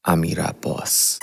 امیر عباس.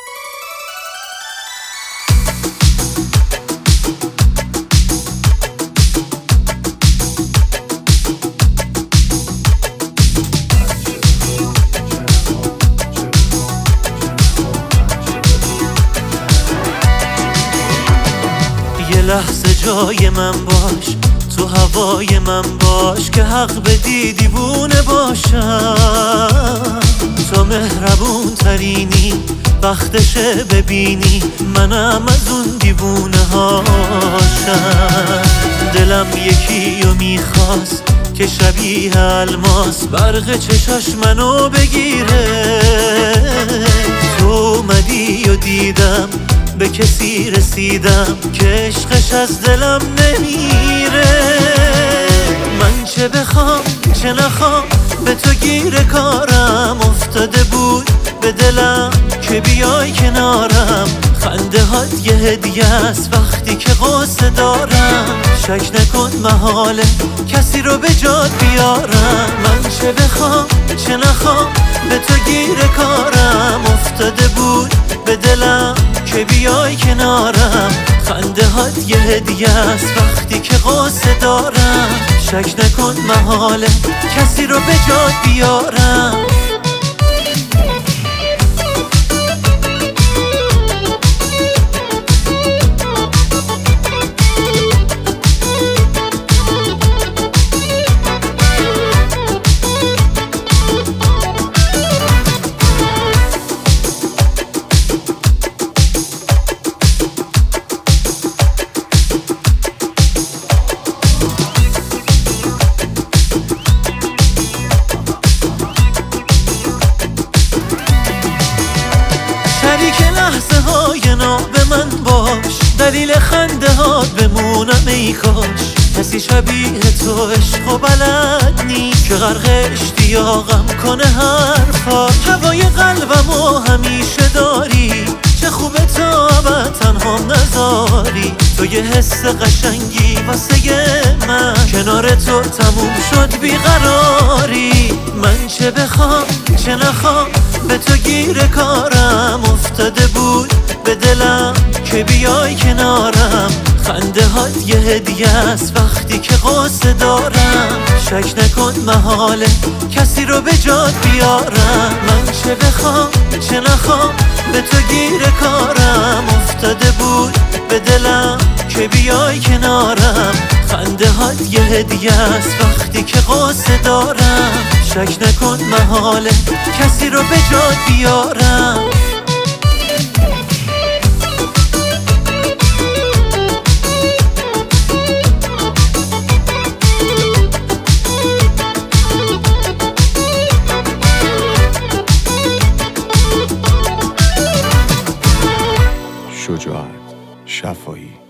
یه لحظه جای من باش، تو هوای من باش که حق بدی دیوونه باشم. تو مهربون ترینی، وقتشه ببینی منم از اون دیوونه هاشم. دلم یکی رو میخواست که شبیه الماس برق چشاش منو بگیره. تو اومدی و دیدم به کسی رسیدم که عشقش از دلم نمیره. من چه بخوام چه نخوام به تو گیر کارم افتاده بود به دلم که بیای کنارم. خنده هات یه هدیه است وقتی که غصه دارم. شک نکن محاله کسی رو به جات بیارم. من چه بخوام چه نخوام به تو گیر کارم افتاده بود به دلم که بیای کنارم. خنده هات یه هدیه است وقتی که غصه دارم. شک نکن محاله کسی رو به جات بیارم. شریک لحظه های ناب من باش، دلیل خنده ها بمونم ای کاش. کسی شبیه تو عشق و بلد نیست که غرق اشتیاقم کنه حرفا. هوای قلبمو همیشه داری، چه خوبه تا ابد تنهام نذاری. تو یه حس قشنگی واسه من، کنار تو تموم شد بیقراری. من چه بخوام چه نخوام به تو گیر کارم افتاده بود به دلم که بیای کنارم. خنده هات یه هدیه است وقتی که غصه دارم. شک نکن محاله کسی رو به جات بیارم. من چه بخوام چه نخوام به تو گیر کارم افتاده بود به دلم که بیای کنارم. خنده هات یه هدیه است وقتی که غصه دارم. شک نکن محاله کسی رو به جات بیارم. شجاعت شفایی.